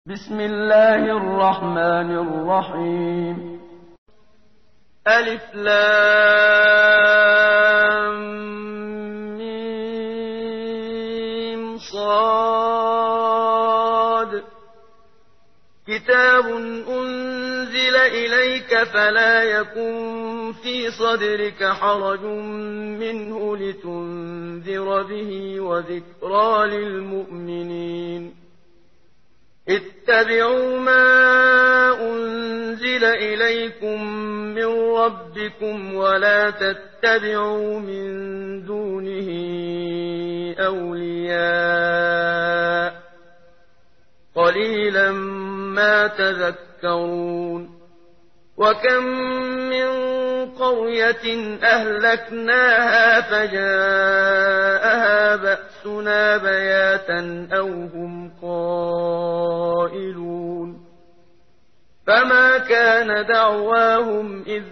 بسم الله الرحمن الرحيم. ألف لام ميم صاد. كتاب أنزل إليك فلا يكن في صدرك حرج منه لتنذر به وذكرى للمؤمنين. اتبعوا ما أنزل إليكم من ربكم ولا تتبعوا من دونه أولياء قليلا ما تذكرون. وكم من قرية أهلكناها فجاءها بأسنا بياتا أو هم قائلون. فما كان دعواهم إذ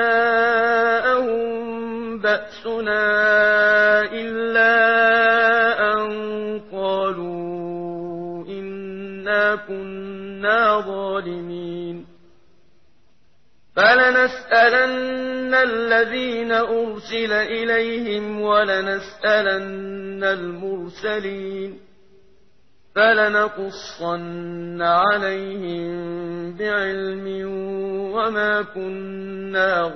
جاءهم بأسنا إلا أن قالوا إنا كنا ظالمين. فلنسألن الذين أرسل إليهم ولنسألن المرسلين. فلنقصن عليهم بعلم وما كنا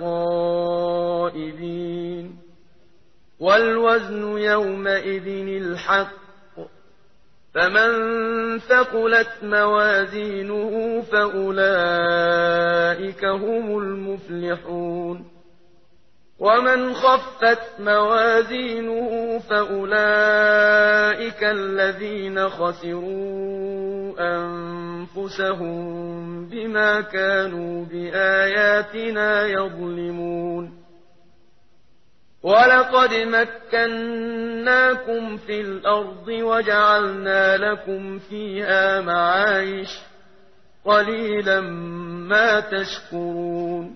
غائبين. والوزن يومئذ الحق. فمن ثقلت موازينه فأولئك هم المفلحون. ومن خفت موازينه فأولئك الذين خسروا أنفسهم بما كانوا بآياتنا يظلمون. ولقد مكناكم في الأرض وجعلنا لكم فيها معايش قليلا ما تشكرون.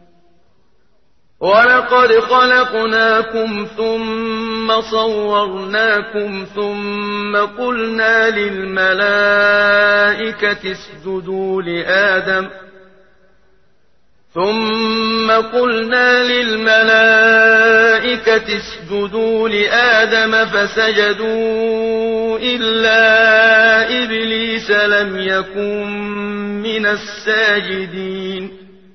ولقد خلقناكم ثم صورناكم ثم قلنا للملائكة اسجدوا لآدم فسجدوا إلا إبليس لم يكن من الساجدين.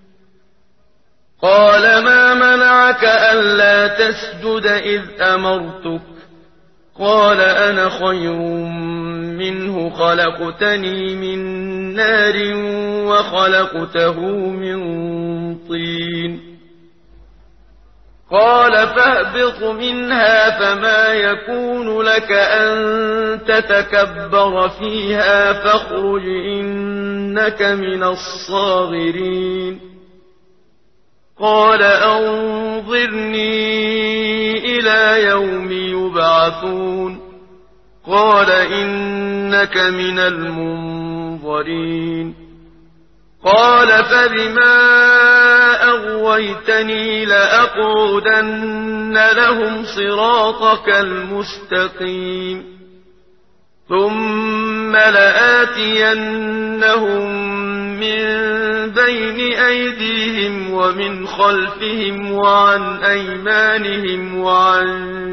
قال ما منعك ألا تسجد إذ أمرتك؟ قال أنا خير منه خلقتني من نار وخلقته من طين. قال فاهبط منها فما يكون لك أن تتكبر فيها فاخرج إنك من الصاغرين. قال أنظرني إلى يوم يبعثون. قال إنك من المنظرين. قال فبما أغويتني لأقعدن لهم صراطك المستقيم ثم لآتينهم من بين أيديهم ومن خلفهم وعن أيمانهم وعن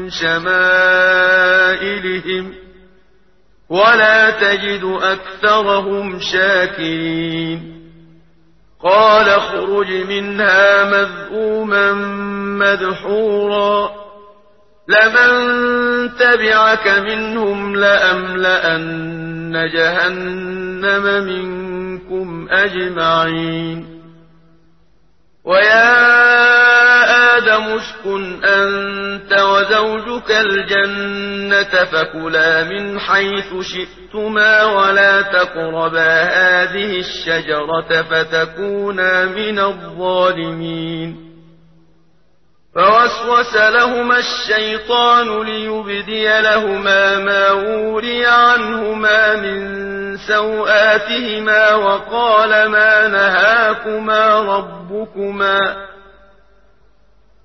شمائلهم ولا تجد أكثرهم شاكرين. قال اخرج منها مذءوما مدحورا لمن تبعك منهم لأملأن جهنم منكم أجمعين. ويا آدم اسكن أنت وزوجك الجنة فكلا من حيث شئتما ولا تقربا هذه الشجرة فتكونا من الظالمين. فوسوس لهما الشيطان ليبدي لهما ما وري عنهما من سوآتهما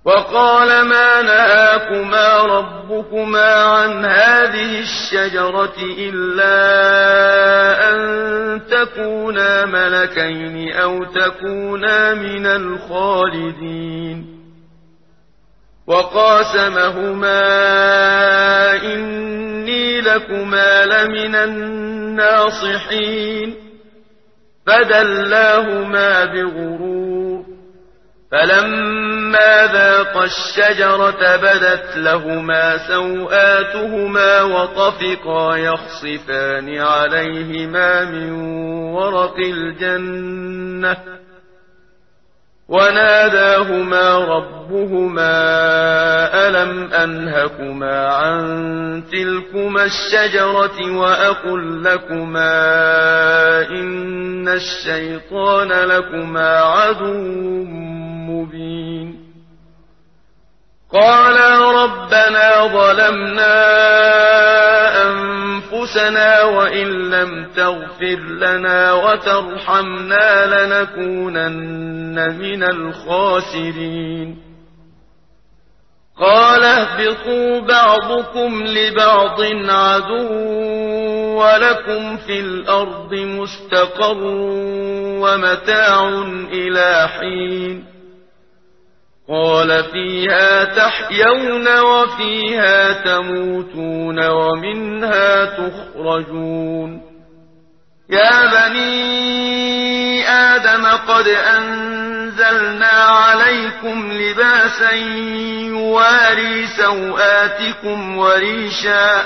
وقال ما نهاكما ربكما عن هذه الشجرة إلا أن تكونا ملكين أو تكونا من الخالدين وقاسمهما إني لكما لمن الناصحين فدلاهما بغرور فلما ذاقا الشجرة بدت لهما سوآتهما وطفقا يخصفان عليهما من ورق الجنة وناداهما ربهما ألم أنهكما عن تلكما الشجرة وأقل لكما إن الشيطان لكما عدو مبين قالا ربنا ظلمنا أنفسنا وإن لم تغفر لنا وترحمنا لنكونن من الخاسرين قال اهبطوا بعضكم لبعض عدو ولكم في الأرض مستقر ومتاع إلى حين قال فيها تحيون وفيها تموتون ومنها تخرجون يا بني آدم قد أنزلنا عليكم لباسا يواري سوآتكم وريشا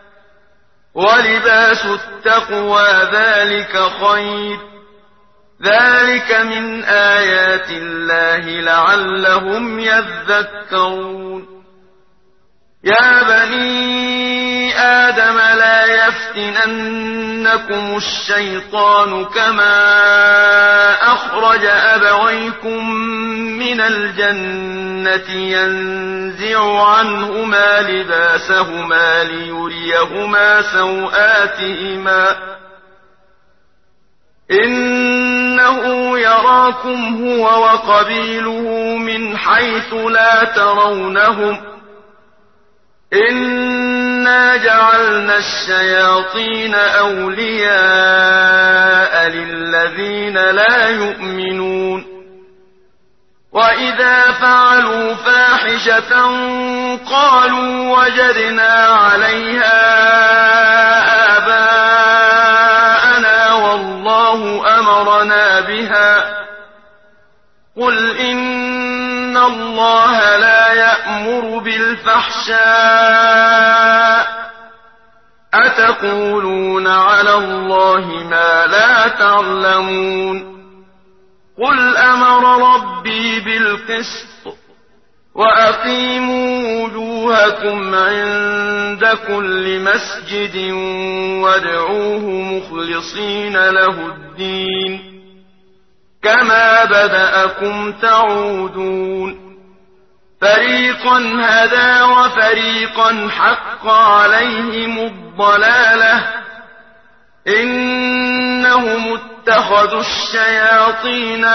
ولباس التقوى ذلك خير ذلك من آيات الله لعلهم يذكرون يا بني آدم لا يفتننكم الشيطان كما أخرج أبويكم من الجنة ينزع عنهما لباسهما ليريهما سوآتهما إنه يراكم هو وقبيله من حيث لا ترونهم إنا جعلنا الشياطين أولياء للذين لا يؤمنون وإذا فعلوا فاحشة قالوا وجدنا عليها آباءنا والله أمرنا بها قل إن الله لا يأمر بالفحشاء أتقولون على الله ما لا تعلمون قل أمر ربي بالقسط وأقيموا وجوهكم عند كل مسجد وادعوه مخلصين له الدين كما بدأكم تعودون فريقا هدى وفريقا حق عليهم الضلالة إنهم اتخذوا الشياطين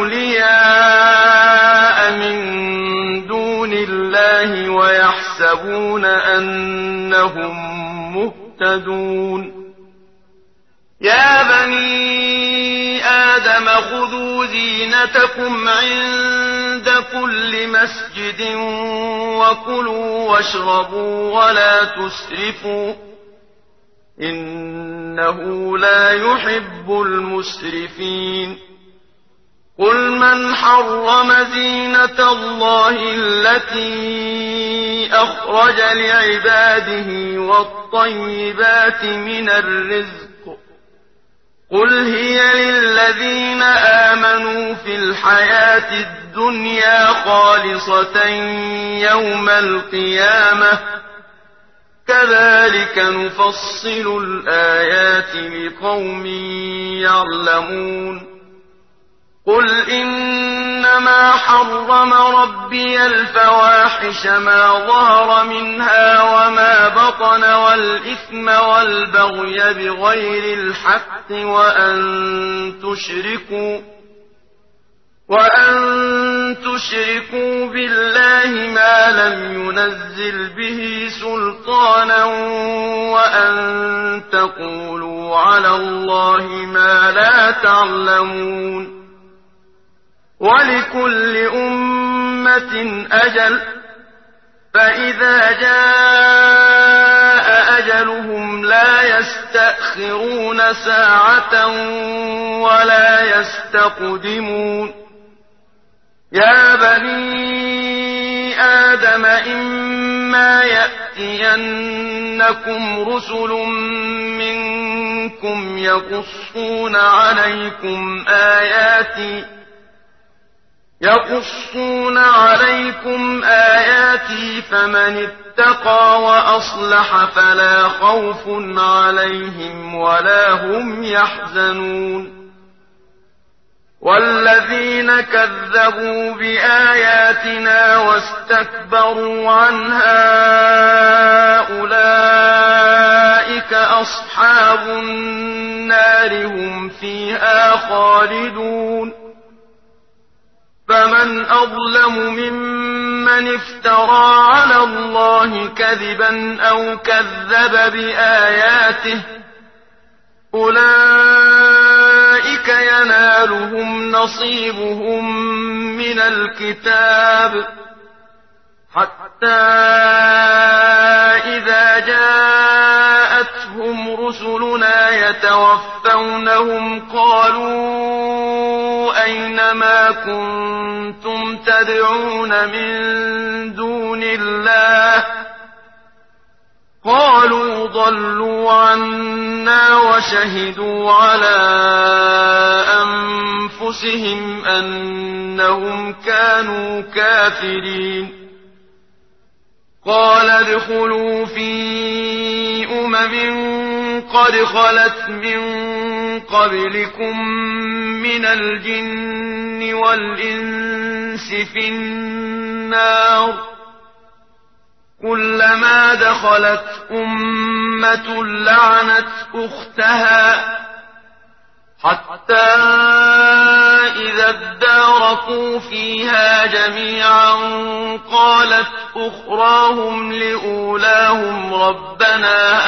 أولياء من دون الله ويحسبون أنهم مهتدون يا بني آدم خذوا زينتكم عند كل مسجد وكلوا واشربوا ولا تسرفوا إنه لا يحب المسرفين قل من حرم زينة الله التي أخرج لعباده والطيبات من الرزق قل هي للذين آمنوا في الحياة الدنيا خالصة يوم القيامة كذلك نفصل الآيات لقوم يعلمون قل إنما حرم ربي الفواحش ما ظهر منها وما بطن والإثم والبغي بغير الحق وأن تشركوا بالله ما لم ينزل به سلطانا وأن تقولوا على الله ما لا تعلمون ولكل أمة أجل فإذا جاء أجلهم لا يستأخرون ساعة ولا يستقدمون يا بني آدم إما يأتينكم رسل منكم يقصون عليكم آياتي فمن اتقى وأصلح فلا خوف عليهم ولا هم يحزنون والذين كذبوا بآياتنا واستكبروا عنها أولئك أصحاب النار هم فيها خالدون فمن أظلم ممن افترى على الله كذبا أو كذب بآياته أولئك ينالهم نصيبهم من الكتاب حتى إذا جاءتهم رسلنا يتوفونهم قالوا أين ما كنتم تدعون من دون الله قالوا ضلوا عنا وشهدوا على أنفسهم أنهم كانوا كافرين قال ادخلوا في قد خلت من قبلكم من الجن والإنس في النار كلما دخلت أمة لعنت أختها حتى إذا اداركوا فيها جميعا قالت أخراهم لأولاهم ربنا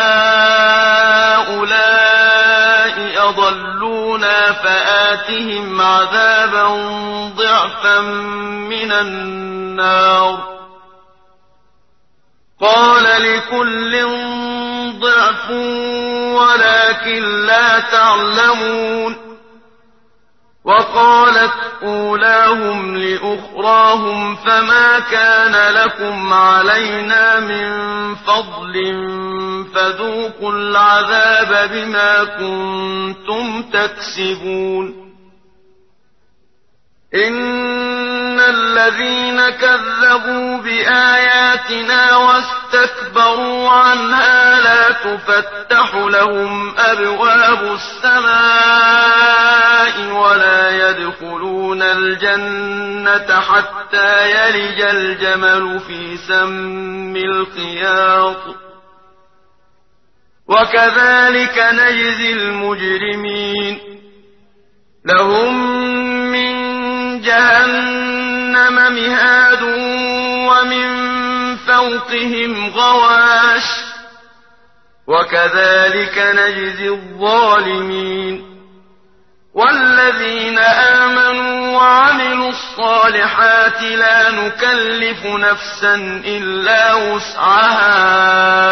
هؤلاء أضلونا فآتهم عذابا ضعفا من النار قال لكل ضعف ولكن لا تعلمون وقالت أولاهم لأخراهم فما كان لكم علينا من فضل فذوقوا العذاب بما كنتم تكسبون إن الذين كذبوا بآياتنا واستكبروا عنها لا تفتح لهم أبواب السماء ولا يدخلون الجنة حتى يلج الجمل في سم الخياط وكذلك نجزي المجرمين لهم من جهنم مهاد ومن فوقهم غواش وكذلك نجزي الظالمين والذين آمنوا وعملوا الصالحات لا نكلف نفسا إلا وسعها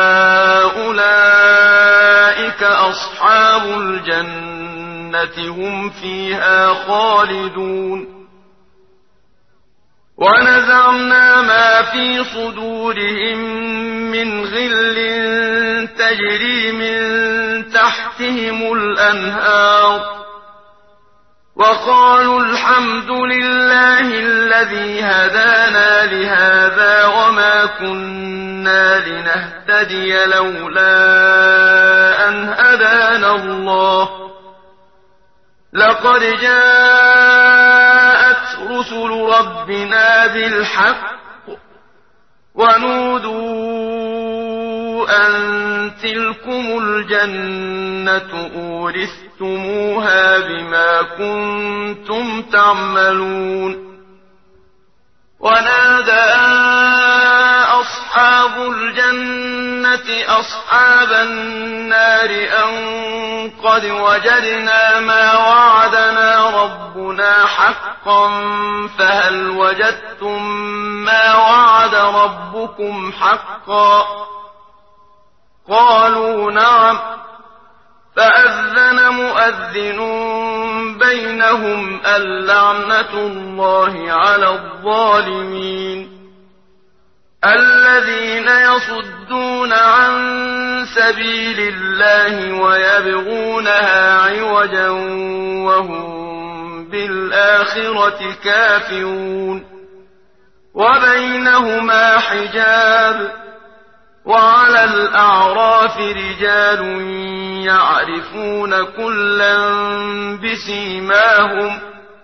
أولئك أصحاب الجنة هم فيها خالدون ونزعنا ما في صدورهم من غل تجري من تحتهم الأنهار وقالوا الحمد لله الذي هدانا لهذا وما كنا لنهتدي لولا أن هدانا الله لقد جاءت رسل ربنا بالحق ونودوا أن تلكم الجنة أورثتموها أورثتموها بما كنتم تعملون. ونادى أصحاب الجنة أصحاب النار أن قد وجدنا ما وعدنا ربنا حقا فهل وجدتم ما وعد ربكم حقا؟ قالوا نعم. فأذن مؤذن بينهم اللعنة الله على الظالمين. الذين يصدون عن سبيل الله ويبغونها عوجا وهم بالآخرة كافرون. وبينهما حجاب. وعلى الأعراف رجال يعرفون كلا بسيماهم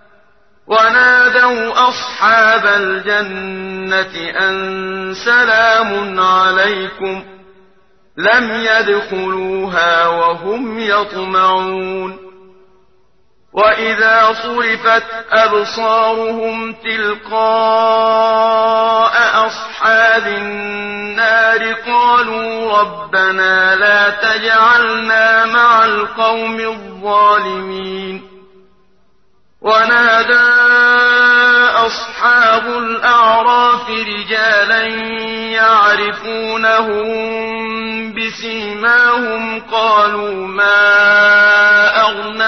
ونادوا أصحاب الجنة أن سلام عليكم لم يدخلوها وهم يطمعون. وإذا صرفت أبصارهم تلقاء أصحاب النار قالوا ربنا لا تجعلنا مع القوم الظالمين. ونادى أصحاب الأعراف رجالا يعرفونهم بسيماهم قالوا ما أغنى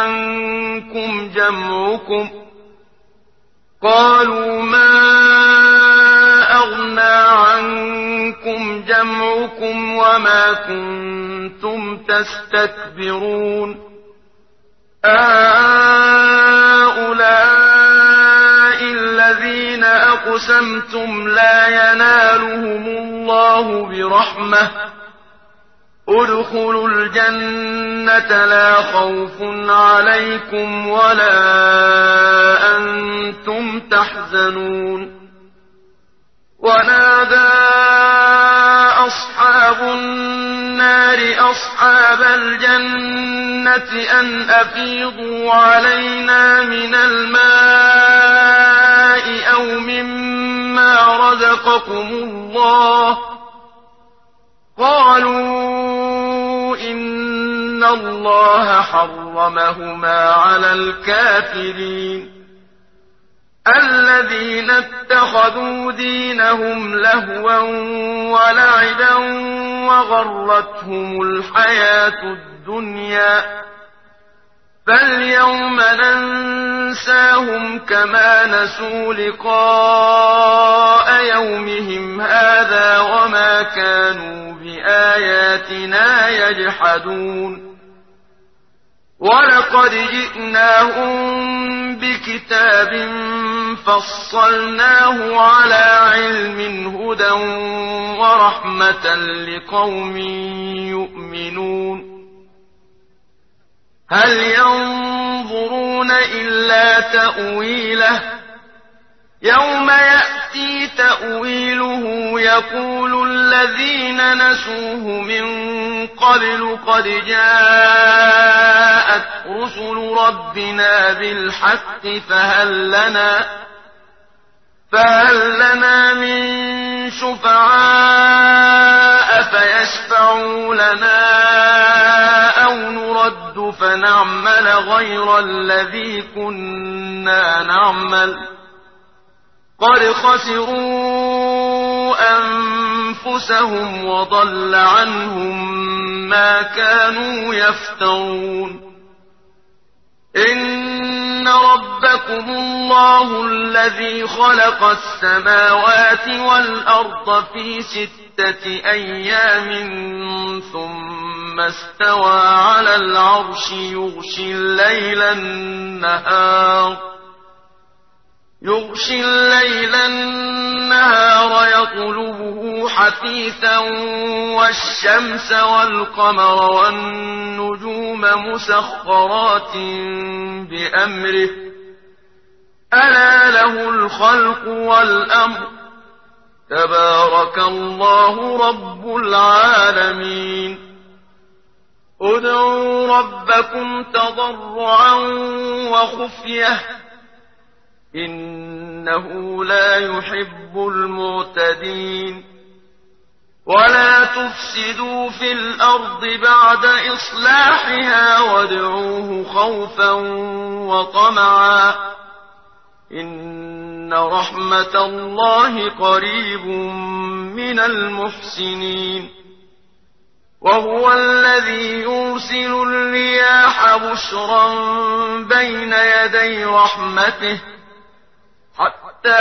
عنكم جمعكم وما كنتم تستكبرون أهؤلاء الذين أقسمتم لا ينالهم الله برحمة ادخلوا الجنة لا خوف عليكم ولا أنتم تحزنون. ونادى أصحاب النار أصحاب الجنة أن أفيضوا علينا من الماء أو مما رزقكم الله قالوا إن الله حرمهما على الكافرين. الذين اتخذوا دينهم لهوا ولعبا وغرتهم الحياة الدنيا فاليوم ننساهم كما نسوا لقاء يومهم هذا وما كانوا بآياتنا يجحدون. ولقد جئناهم بكتاب فصلناه على علم هدى ورحمة لقوم يؤمنون. هل ينظرون إلا تأويله يوم يأتي تأويله يقول الذين نسوه من قبل قد جاءت رسل ربنا بالحق فهل لنا من شفعاء فيشفعوا لنا أو نرد فنعمل غير الذي كنا نعمل قد خسروا أنفسهم وضل عنهم ما كانوا يفترون. إن ربكم الله الذي خلق السماوات والأرض في 6 أيام ثم استوى على العرش يغشي الليل النهار يطلبه حثيثا والشمس والقمر والنجوم مسخرات بأمره ألا له الخلق والأمر تبارك الله رب العالمين. ادعوا ربكم تضرعا وخفية إنه لا يحب المعتدين ولا تفسدوا في الأرض بعد إصلاحها وادعوه خوفا وطمعا إن رحمة الله قريب من المحسنين وهو الذي يرسل الرياح بشرا بين يدي رحمته حتى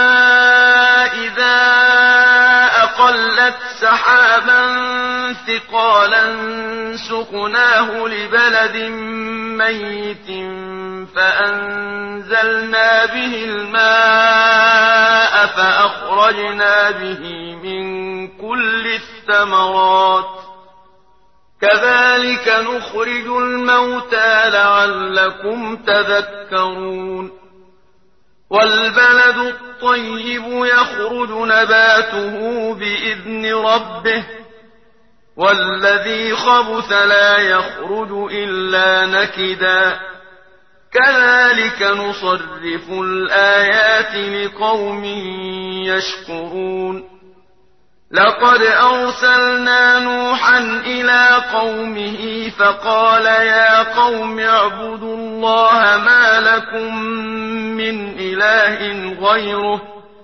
إذا أقلت سحابا ثقالا سقناه لبلد ميت فأنزلنا به الماء فأخرجنا به من كل الثمرات كذلك نخرج الموتى لعلكم تذكرون والبلد الطيب يخرج نباته بإذن ربه والذي خبث لا يخرج إلا نكدا كذلك نصرف الآيات لقوم يشكرون لقد أرسلنا نوحا إلى قومه فقال يا قوم اعبدوا الله ما لكم من إله غيره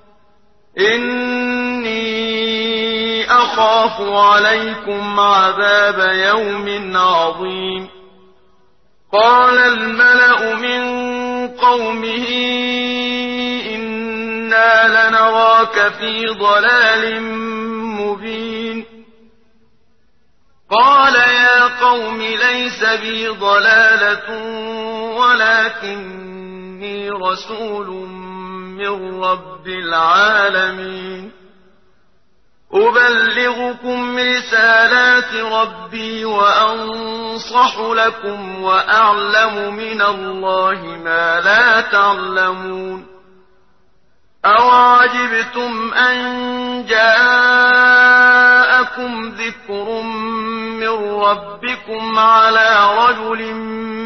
إني أخاف عليكم عذاب يوم عظيم قال الملأ من قومه إنا لنراك في ضلال مبين قال يا قوم ليس بي ضلالة ولكني رسول من رب العالمين أبلغكم رسالات ربي وأنصح لكم وأعلم من الله ما لا تعلمون أوعجبتم أن جاءكم ذكر من ربكم على رجل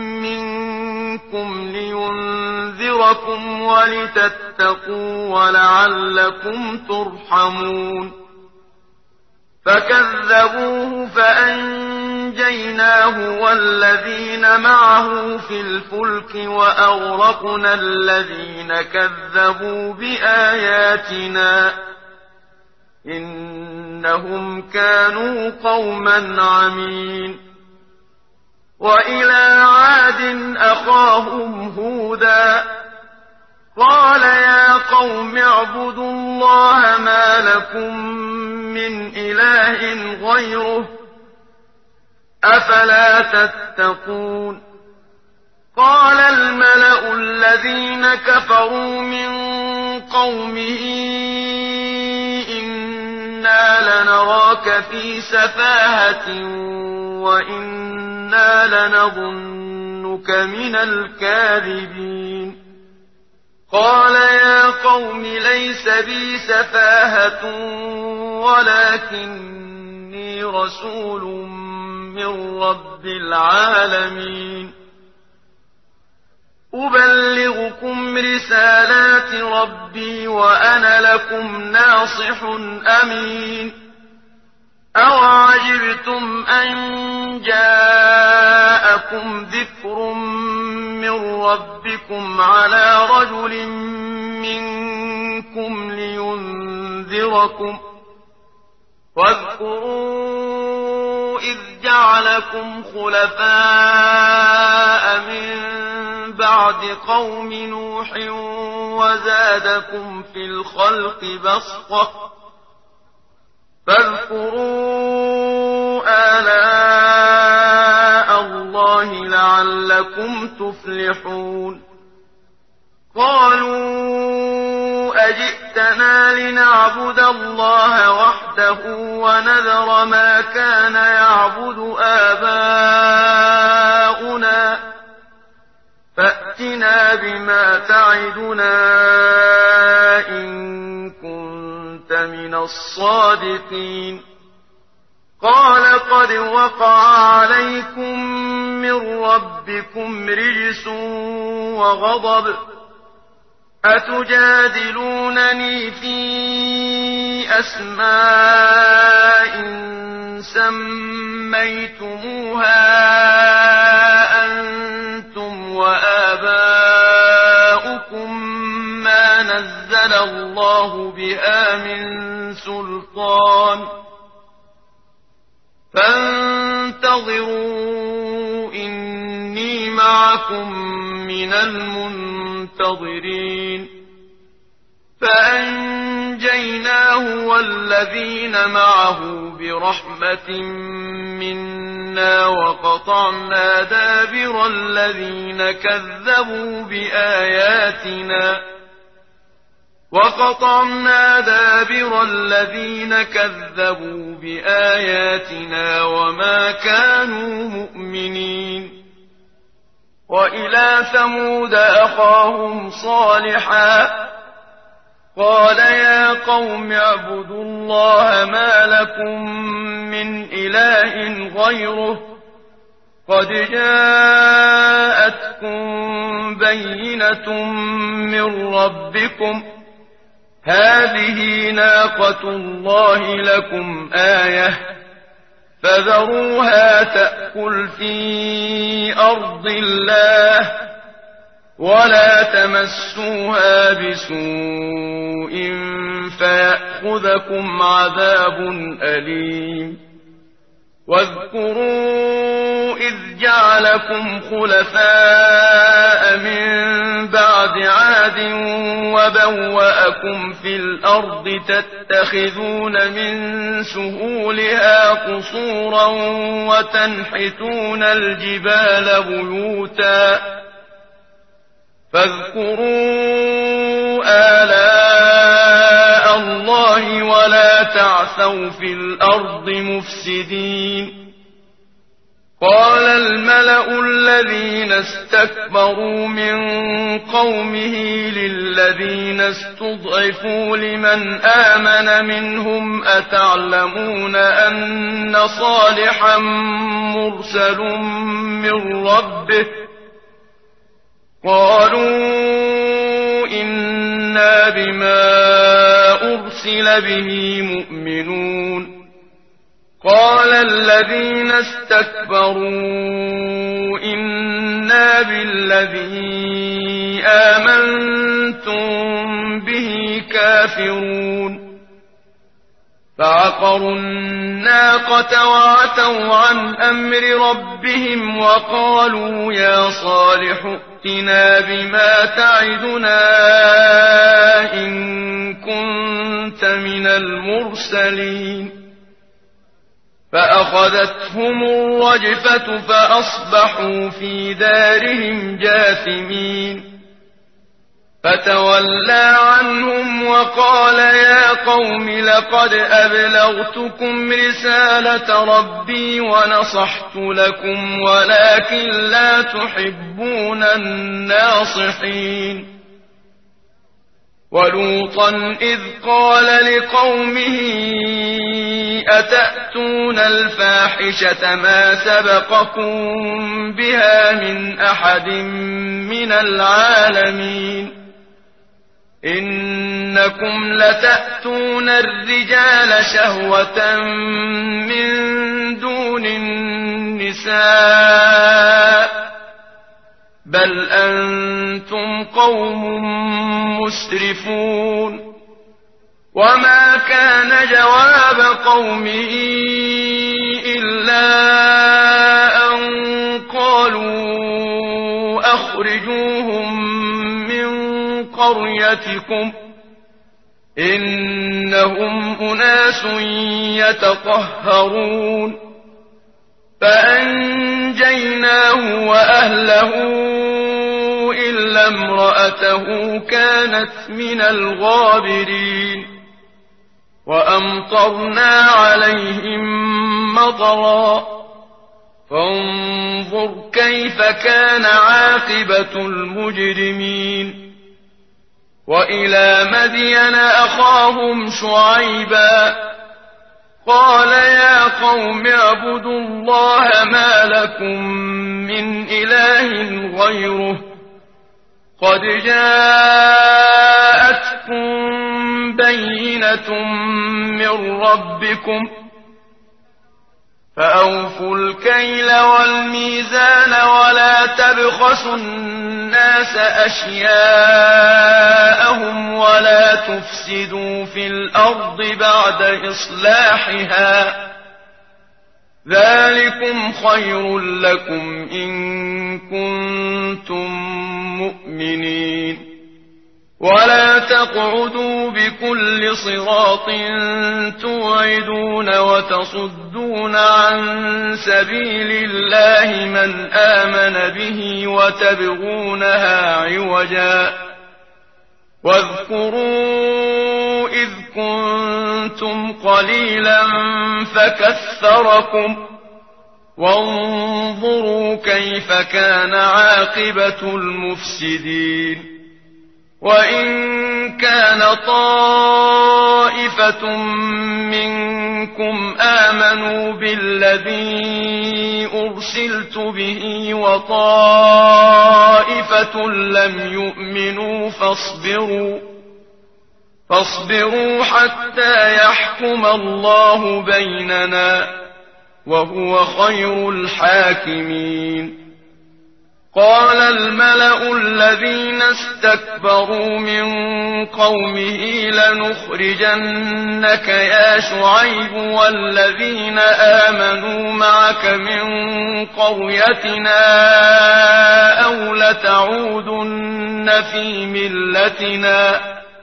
منكم لينذركم ولتتقوا ولعلكم ترحمون فكذبوه فأنجيناه والذين معه في الفلك وأغرقنا الذين كذبوا بآياتنا إنهم كانوا قوما عمين وإلى عاد أخاهم هودا قال يا قوم اعبدوا الله ما لكم من إله غيره أفلا تتقون قال الملأ الذين كفروا من قومه إنا لنراك في سفاهة وإنا لنظنك من الكاذبين قال يا قوم ليس بي سفاهة ولكني رسول من رب العالمين أبلغكم رسالات ربي وأنا لكم ناصح أمين أوعجبتم أن جاءكم ذكر من ربكم على رجل منكم لينذركم واذكروا إذ جعلكم خلفاء من بعد قوم نوح وزادكم في الخلق بسطة فاذكروا آلاء الله لعلكم تفلحون قالوا أجئتنا لنعبد الله وحده ونذر ما كان يعبد آباؤنا فأتنا بما تعدنا إن كنت من الصادقين قال قد وقع عليكم من ربكم رجس وغضب أتجادلونني في أسماء سميتموها أنتم وآباؤكم ما نزل الله بها من سلطان فانتظروا إني معكم من المنتظرين فأنجيناه والذين معه برحمة منا وقطعنا دابر الذين كذبوا بآياتنا وما كانوا مؤمنين وإلى ثمود أخاهم صالحا قال يا قوم اعبدوا الله ما لكم من إله غيره قد جاءتكم بينة من ربكم هذه ناقة الله لكم آية فذروها تأكل في أرض الله ولا تمسوها بسوء فيأخذكم عذاب أليم واذكروا إذ جعلكم خلفاء من بعد عاد وبوأكم في الأرض تتخذون من سهولها قصورا وتنحتون الجبال بيوتا فاذكروا آلاء الله ولا تعثوا في الأرض مفسدين قال الملأ الذين استكبروا من قومه للذين استضعفوا لمن آمن منهم أتعلمون أن صالحا مرسل من ربه قالوا إنا بما أرسل به مؤمنون قال الذين استكبروا إنا بالذي آمنتم به كافرون فعقروا الناقة وعتوا عن أمر ربهم وقالوا يا صالح ائتنا بما تعدنا إن كنت من المرسلين فأخذتهم الرجفة فأصبحوا في دارهم جاثمين فتولى عنهم وقال يا قوم لقد أبلغتكم رسالة ربي ونصحت لكم ولكن لا تحبون الناصحين ولوطا إذ قال لقومه أتأتون الفاحشة ما سبقكم بها من أحد من العالمين إنكم لتأتون الرجال شهوة من دون النساء بل أنتم قوم مسرفون وما كان جواب قومه إلا أن قالوا أخرجوهم من قريتكم إنهم أناس يتطهرون فأنجيناه وأهله إلا امرأته كانت من الغابرين وأمطرنا عليهم مطرا فانظر كيف كان عاقبة المجرمين وإلى مدين أخاهم شعيبا قال يا قوم اعبدوا الله ما لكم من إله غيره قد جاءتكم بينة من ربكم فأوفوا الكيل والميزان ولا تبخسوا الناس أشياءهم ولا تفسدوا في الأرض بعد إصلاحها ذلكم خير لكم إن كنتم مؤمنين ولا تقعدوا بكل صراط توعدون وتصدون عن سبيل الله من آمن به وتبغونها عوجا واذكروا إذ كنتم قليلا فكثركم وانظروا كيف كان عاقبة المفسدين وإن كان طائفة منكم آمنوا بالذي أرسلت به وطائفة لم يؤمنوا فاصبروا حتى يحكم الله بيننا وهو خير الحاكمين قال الملأ الذين استكبروا من قومه لنخرجنك يا شعيب والذين آمنوا معك من قريتنا أو لتعودن في ملتنا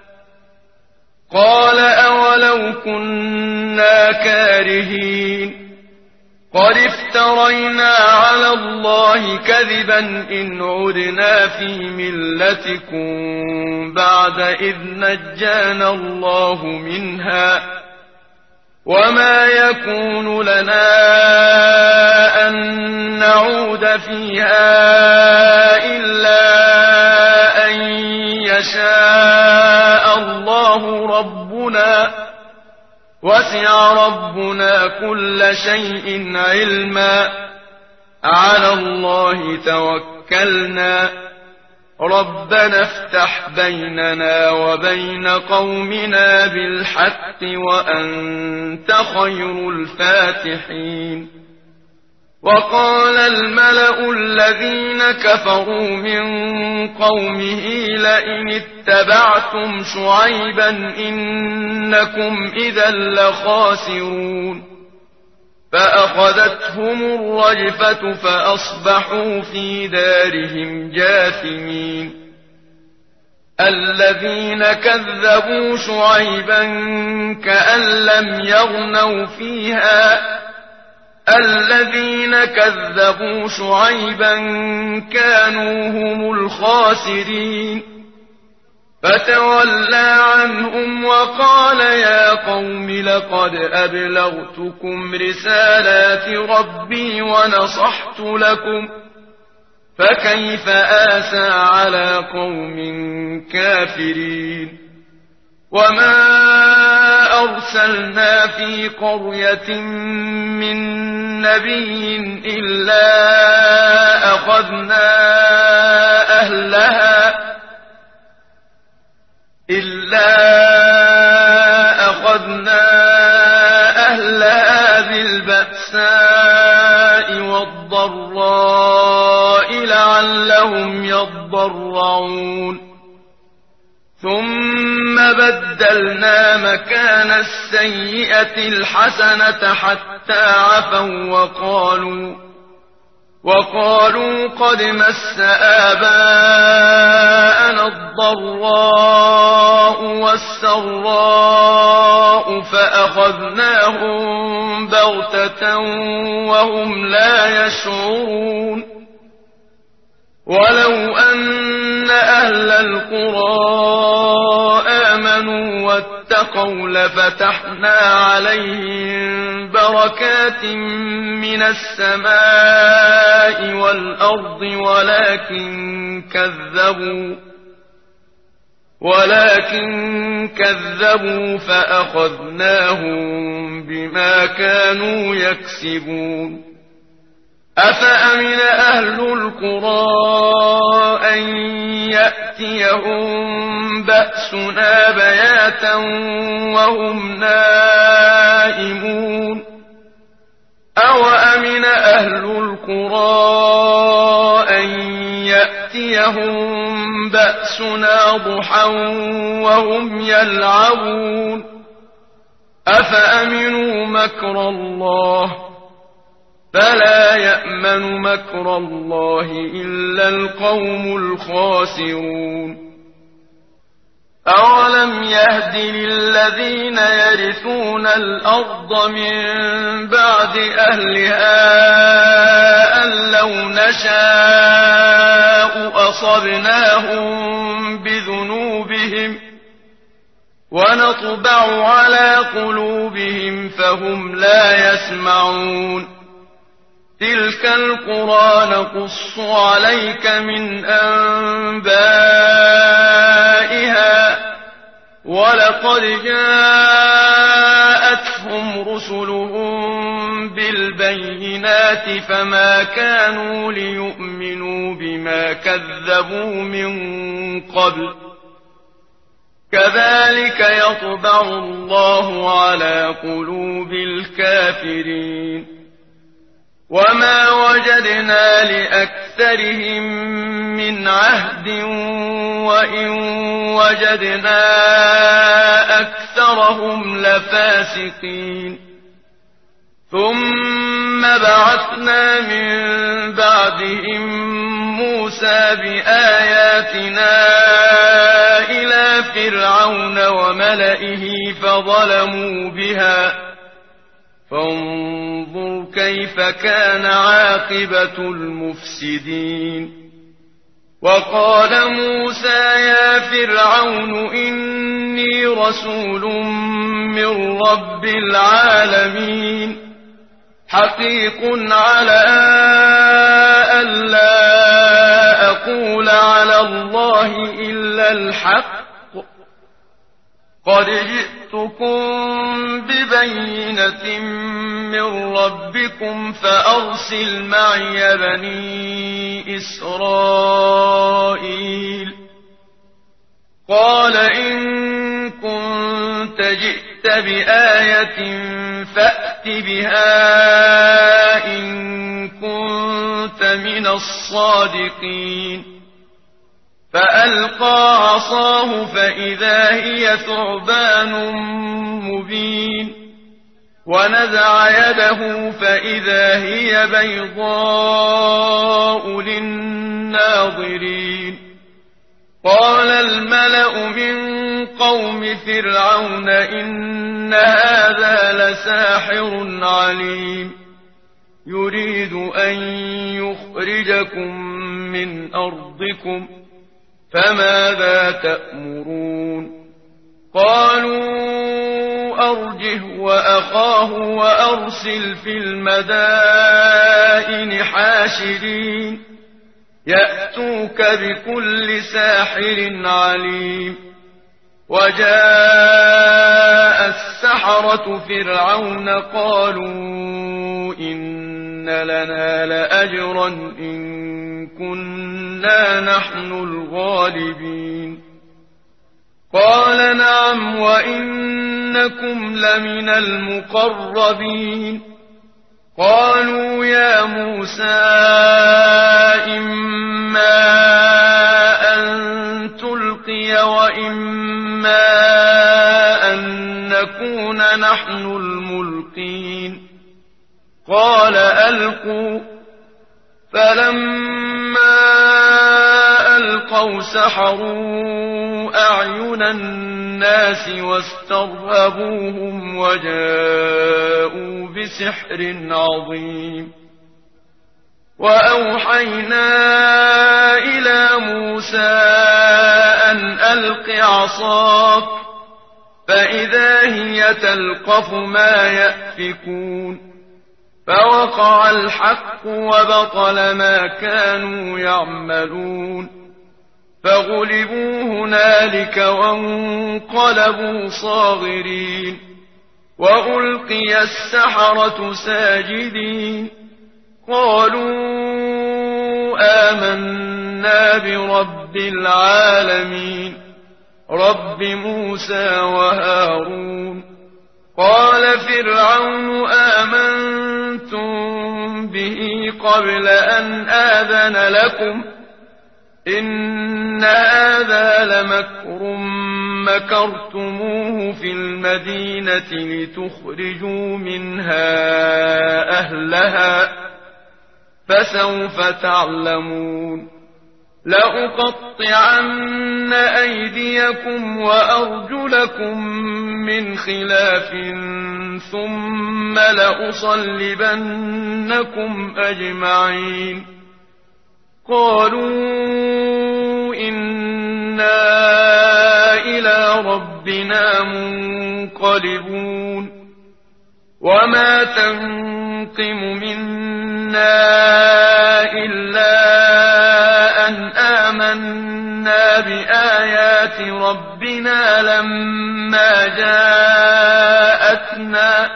قال أولو كنا كارهين قد افترينا على الله كذبا إن عدنا في ملتكم بعد إذ نجانا الله منها وما يكون لنا أن نعود فيها إلا أن يشاء الله ربنا وسع ربنا كل شيء علما على الله توكلنا ربنا افتح بيننا وبين قومنا بالحق وأنت خير الفاتحين وقال الملأ الذين كفروا من قومه لئن اتبعتم شعيبا إنكم إذا لخاسرون فأخذتهم الرجفة فأصبحوا في دارهم جاثمين الذين كذبوا شعيبا كأن لم يغنوا فيها الذين كذبوا شعيبا كانوا هم الخاسرين فتولى عنهم وقال يا قوم لقد أبلغتكم رسالات ربي ونصحت لكم فكيف آسى على قوم كافرين وما أرسلنا في قرية من نبي إلا أخذنا أهلها بالبأساء والضراء لعلهم يضرعون ثم بدلنا مكان السيئة الحسنة حتى عفوا وقالوا قد مس آباءنا الضراء والسراء فأخذناهم بغتة وهم لا يشعرون ولو أن أهل القرى آمنوا واتقوا لفتحنا عليهم بركات من السماء ولكن كذبوا فأخذناهم بما كانوا يكسبون أفأمن أهل القرى أن يأتيهم بأسنا بياتا وهم نائمون أوأمن أهل القرى أن يأتيهم بأسنا ضحى وهم يلعبون أفأمنوا مكر الله فلا يأمن مكر الله إلا القوم الخاسرون أولم يهد للذين يرثون الأرض من بعد أهلها أن لو نشاء أصبناهم بذنوبهم ونطبع على قلوبهم فهم لا يسمعون تلك القرى نقص عليك من أنبائها ولقد جاءتهم رسلهم بالبينات فما كانوا ليؤمنوا بما كذبوا من قبل كذلك يطبع الله على قلوب الكافرين وما وجدنا لأكثرهم من عهد وإن وجدنا أكثرهم لفاسقين ثم بعثنا من بعدهم موسى بآياتنا إلى فرعون وملئه فظلموا بها فانظر كيف كان عاقبة المفسدين وقال موسى يا فرعون إني رسول من رب العالمين حقيق على ألا أقول على الله إلا الحق قد جئتكم ببينة من ربكم فأرسل معي بني إسرائيل قال إن كنت جئت بآية فأت بها إن كنت من الصادقين فألقى عصاه فإذا هي ثعبان مبين ونزع يده فإذا هي بيضاء للناظرين قال الملأ من قوم فرعون إن هذا لساحر عليم يريد أن يخرجكم من أرضكم فماذا تأمرون قالوا أرجه وأخاه وأرسل في المدائن حاشرين يأتوك بكل ساحر عليم وجاء السحرة فرعون قالوا إن لنا لأجرا إن كنا نحن الغالبين قال نعم وإنكم لمن المقربين قالوا يا موسى إما أن تلقي وإما أن نكون نحن الملقين قال ألقوا فلما ألقوا سحروا أعين الناس واسترهبوهم وجاءوا بسحر عظيم وأوحينا إلى موسى أن ألق عصاك فإذا هي تلقف ما يأفكون فوقع الحق وبطل ما كانوا يعملون فغلبوا هنالك وانقلبوا صاغرين وألقي السحرة ساجدين قالوا آمنا برب العالمين رب موسى وهارون قال فرعون آمنتم به قبل أن آذن لكم إن هذا لمكر مكرتموه في المدينة لتخرجوا منها أهلها فسوف تعلمون لأقطعن أيديكم وأرجلكم من خلاف ثم لأصلبنكم أجمعين قالوا إنا إلى ربنا منقلبون وما تنقم منا إلا أن آمنا بآيات ربنا لما جاءتنا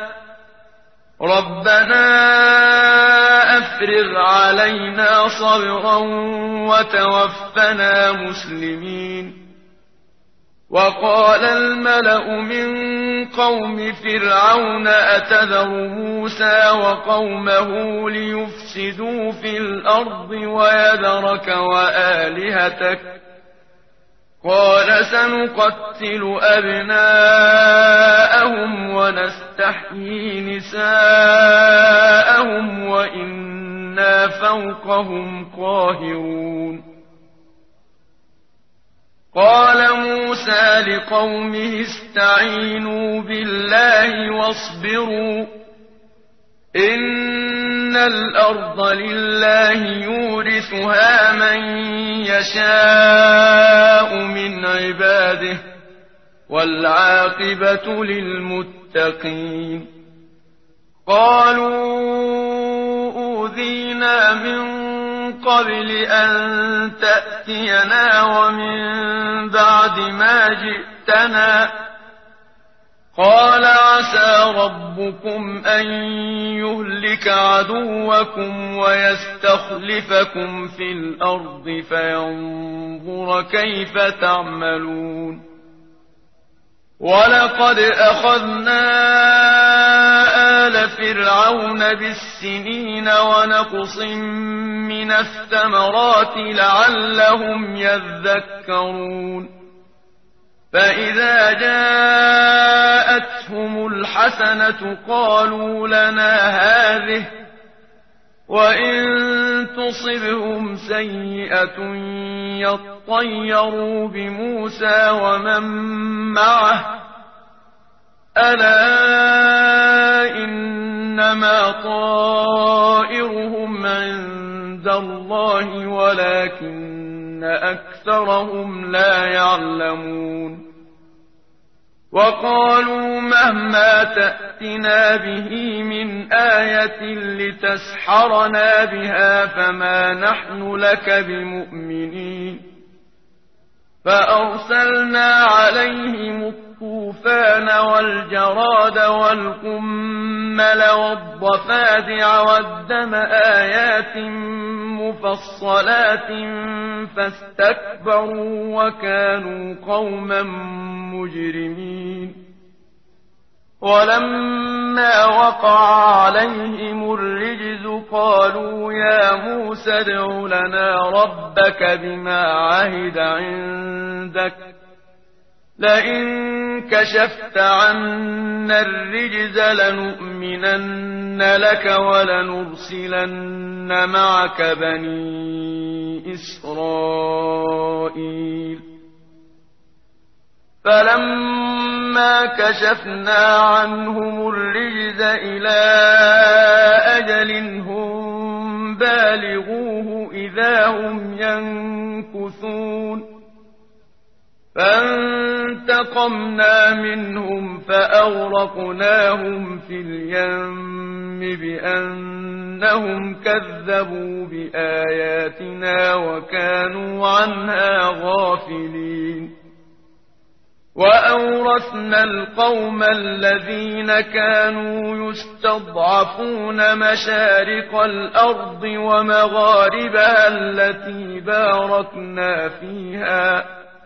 ربنا أفرغ علينا صبرا وتوفنا مسلمين وقال الملأ من قوم فرعون أتذر موسى وقومه ليفسدوا في الأرض ويذرك وآلهتك قال سنقتل أبناءهم ونستحيي نساءهم وإنا فوقهم قاهرون قال موسى لقومه استعينوا بالله واصبروا إن الأرض لله يورثها من يشاء من عباده والعاقبة للمتقين قالوا أوذينا من قبل أن تأتينا ومن بعد ما جئتنا قال عسى ربكم أن يهلك عدوكم ويستخلفكم في الأرض فينظر كيف تعملون ولقد أخذنا آل فرعون بالسنين ونقص من الثمرات لعلهم يذكرون فإذا جاءتهم الحسنة قالوا لنا هذه وإن تصبهم سيئة يطيروا بموسى ومن معه ألا إنما طائرهم عند الله ولكن أكثرهم لا يعلمون وقالوا مهما تأتنا به من آية لتسحرنا بها فما نحن لك بمؤمنين فأرسلنا عليهم الطوفان والجراد والقمل والضفادع والدم آيات مفصلات فاستكبروا وكانوا قوما مجرمين ولما وقع عليهم الرجز قالوا يا موسى ادع لنا ربك بما عهد عندك لئن كشفت عنا الرجز لنؤمنن لك ولنرسلن معك بني إسرائيل فلما كشفنا عنهم الرجز إلى أجل هم بالغوه إذا هم ينكثون فانتقمنا منهم فأغرقناهم في اليم بأنهم كذبوا بآياتنا وكانوا عنها غافلين وأورثنا القوم الذين كانوا يستضعفون مشارق الأرض ومغاربها التي باركنا فيها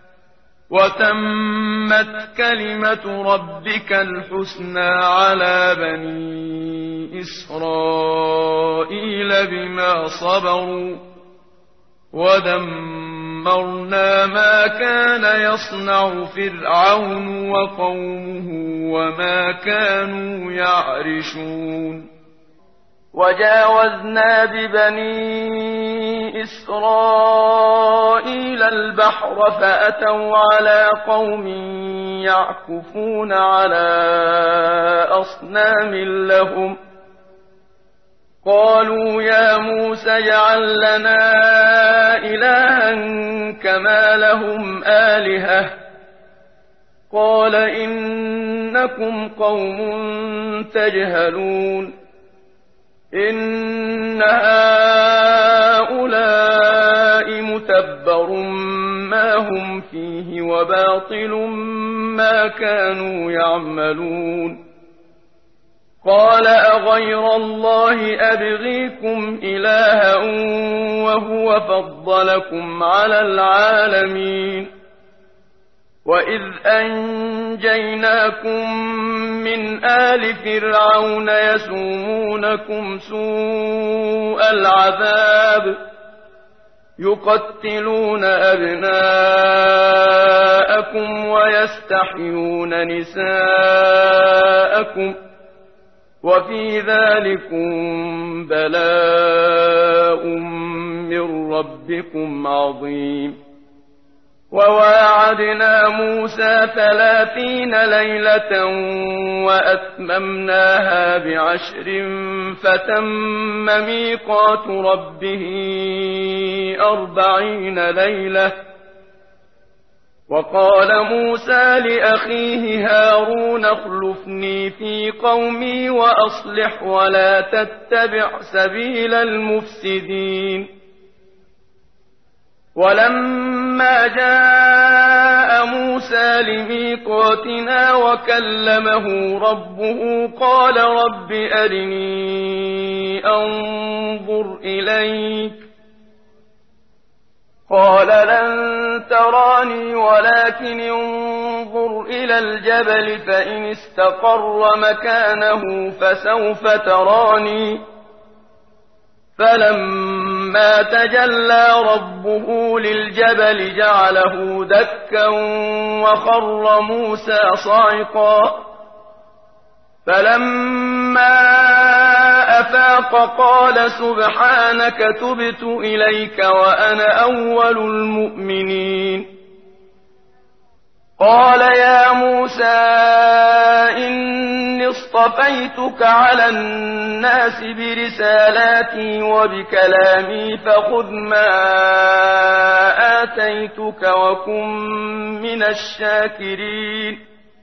وتمت كلمة ربك الحسنى على بني إسرائيل بما صبروا ودمرنا ما كان يصنع فرعون وقومه وما كانوا يعرشون وجاوزنا ببني إسرائيل البحر فأتوا على قوم يعكفون على أصنام لهم قالوا يا موسى اجعل لنا إلها كما لهم آلهة قال إنكم قوم تجهلون إن هؤلاء متبر ما هم فيه وباطل ما كانوا يعملون قال أغير الله أبغيكم إلها وهو فضلكم على العالمين وإذ أنجيناكم من آل فرعون يسومونكم سوء العذاب يقتلون أبناءكم ويستحيون نساءكم وفي ذلكم بلاء من ربكم عظيم وواعدنا موسى 30 ليلة وأتممناها ب10 فتم ميقات ربه 40 ليلة وقال موسى لأخيه هارون اخلفني في قومي وأصلح ولا تتبع سبيل المفسدين ولما جاء موسى لميقاتنا وكلمه ربه قال رب أرني أنظر إليك قال لن تراني ولكن انظر إلى الجبل فإن استقر مكانه فسوف تراني فلما تجلى ربه للجبل جعله دكا وخر موسى صعقا فلما أفاق قال سبحانك تبت إليك وأنا أول المؤمنين قال يا موسى إني اصطفيتك على الناس برسالاتي وبكلامي فخذ ما آتيتك وكن من الشاكرين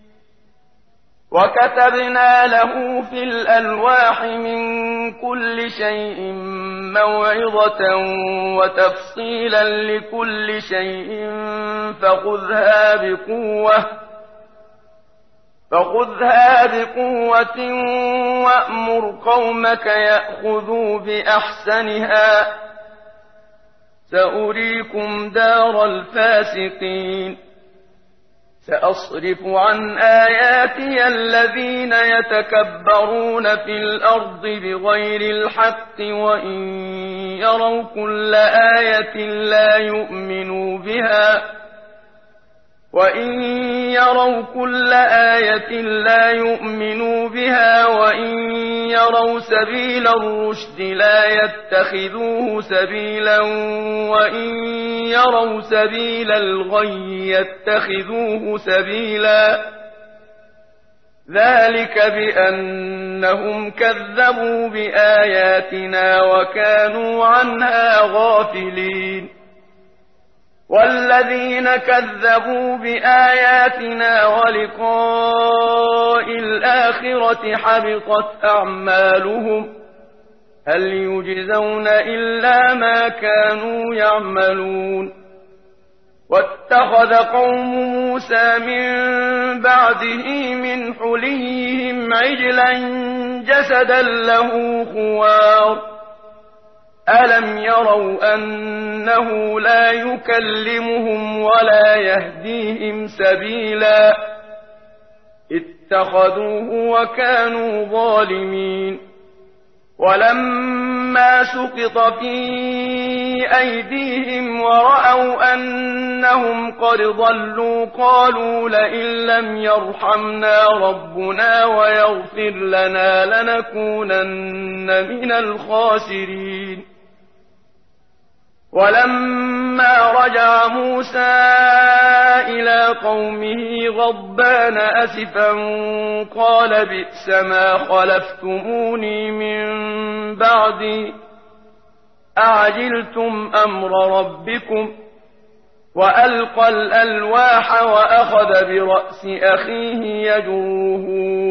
وكتبنا له في الألواح من كل شيء موعظة وتفصيلا لكل شيء فخذها بقوة وأمر قومك يأخذوا بأحسنها سأريكم دار الفاسقين سأصرف عن آياتي الذين يتكبرون في الأرض بغير الحق وإن يروا كل آية لا يؤمنوا بها وإن يروا سبيل الرشد لا يتخذوه سبيلا وإن يروا سبيل الغي يتخذوه سبيلا ذلك بأنهم كذبوا بآياتنا وكانوا عنها غافلين والذين كذبوا بآياتنا ولقاء الآخرة حبطت أعمالهم هل يجزون إلا ما كانوا يعملون واتخذ قوم موسى من بعده من حليهم عجلا جسدا له خوار ألم يروا أنه لا يكلمهم ولا يهديهم سبيلا اتخذوه وكانوا ظالمين ولما سقط في أيديهم ورأوا أنهم قد ضلوا قالوا لئن لم يرحمنا ربنا ويغفر لنا لنكونن من الخاسرين ولما رجع موسى إلى قومه غضبان أسفا قال بئس ما خلفتموني من بعدي أعجلتم أمر ربكم وألقى الألواح وأخذ برأس أخيه يجره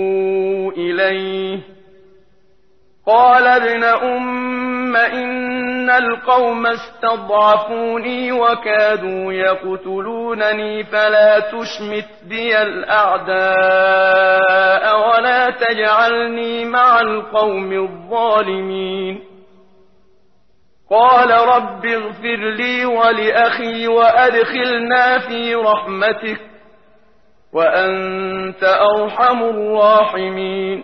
إليه قال ابن أم إن القوم استضعفوني وكادوا يقتلونني فلا تشمت بي الأعداء ولا تجعلني مع القوم الظالمين قال رب اغفر لي ولأخي وأدخلنا في رحمتك وأنت أرحم الراحمين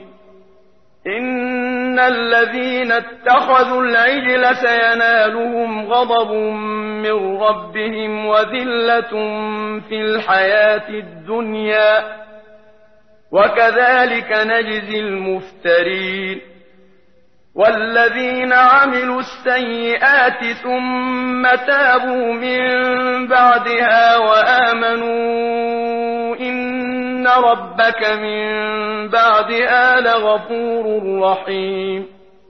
إن الذين اتخذوا العجل سينالهم غضب من ربهم وذلة في الحياة الدنيا وكذلك نجزي المفترين والذين عملوا السيئات ثم تابوا من بعدها وآمنوا إن ربك من بعدها لغفور رحيم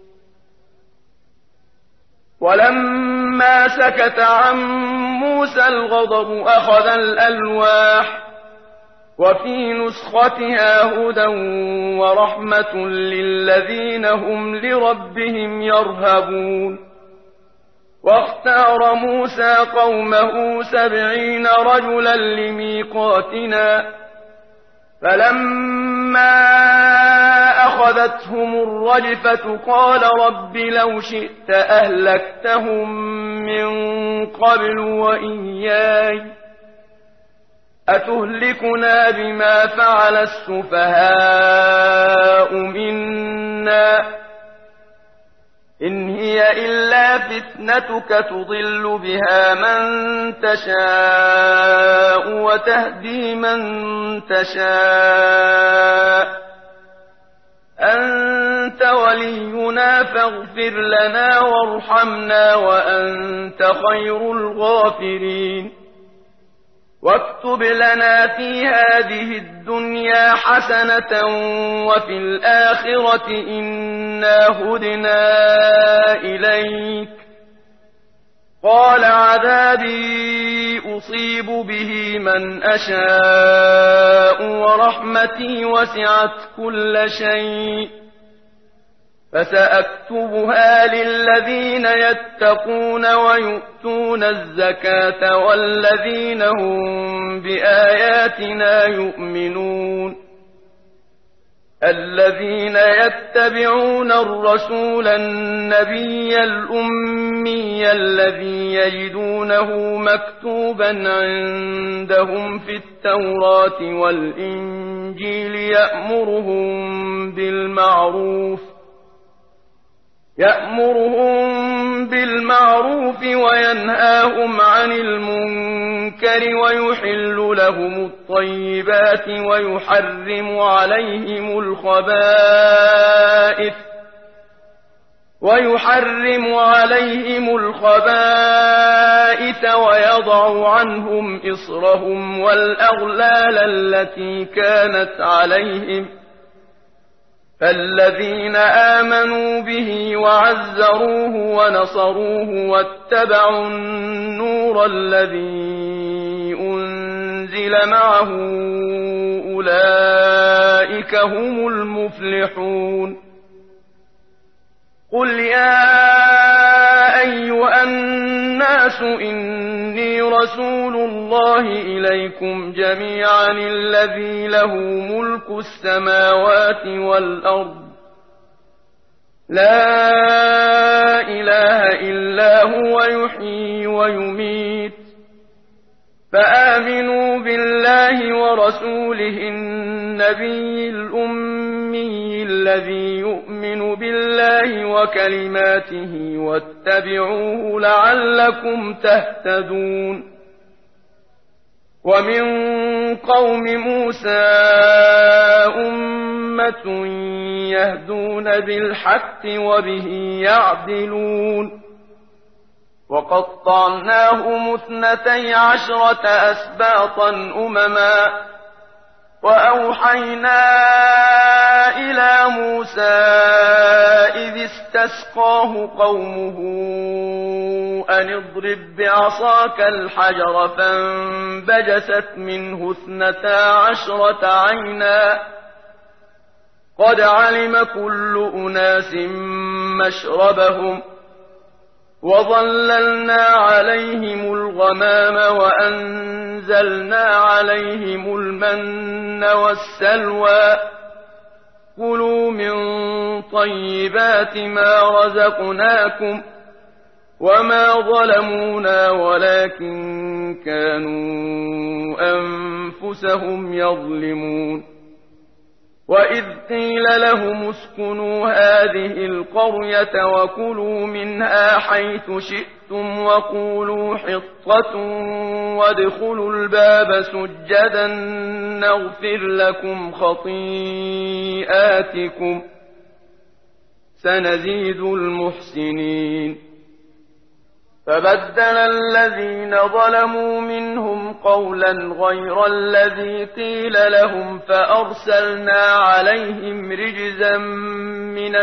ولما سكت عن موسى الغضب أخذ الألواح وفي نسختها هدى ورحمة للذين هم لربهم يرهبون واختار موسى قومه 70 رجلا لميقاتنا فلما أخذتهم الرجفة قال رب لو شئت أهلكتهم من قبل وإياي أتهلكنا بما فعل السفهاء منا إن هي إلا فتنتك تضل بها من تشاء وتهدي من تشاء أنت ولينا فاغفر لنا وارحمنا وأنت خير الغافرين واكتب لنا في هذه الدنيا حسنة وفي الآخرة إنا هدنا إليك قال عذابي أصيب به من أشاء ورحمتي وسعت كل شيء فسأكتبها للذين يتقون ويؤتون الزكاة والذين هم بآياتنا يؤمنون الذين يتبعون الرسول النبي الأمي الذي يجدونه مكتوبا عندهم في التوراة والإنجيل يأمرهم بالمعروف وينهاهم عن المنكر ويحل لهم الطيبات ويحرم عليهم الخبائث ويضع عنهم إصرهم والأغلال التي كانت عليهم فالذين آمنوا به وعزروه ونصروه واتبعوا النور الذي أنزل معه أولئك هم المفلحون قل يا أيها الناس إني رسول الله إليكم جميعا الذي له ملك السماوات والأرض لا إله إلا هو يحيي ويميت فآمنوا بالله ورسوله النبي الأمي الذي يؤمن بالله وكلماته واتبعوه لعلكم تهتدون ومن قوم موسى أمة يهدون بالحق وبه يعدلون وقطعناهم 12 أسباطا أمما وأوحينا إلى موسى إذ استسقاه قومه أن اضرب بعصاك الحجر فانبجست منه 12 عينا قد علم كل أناس مشربهم وظللنا عليهم الغمام وأنزلنا عليهم المن والسلوى كلوا من طيبات ما رزقناكم وما ظلمونا ولكن كانوا أنفسهم يظلمون وإذ قيل لهم اسكنوا هذه القرية وكلوا منها حيث شئتم وقولوا حطة وادخلوا الباب سجدا نغفر لكم خطيئاتكم سنزيد المحسنين فبدل الذين ظلموا منهم قولا غير الذي قيل لهم فأرسلنا عليهم رجزا من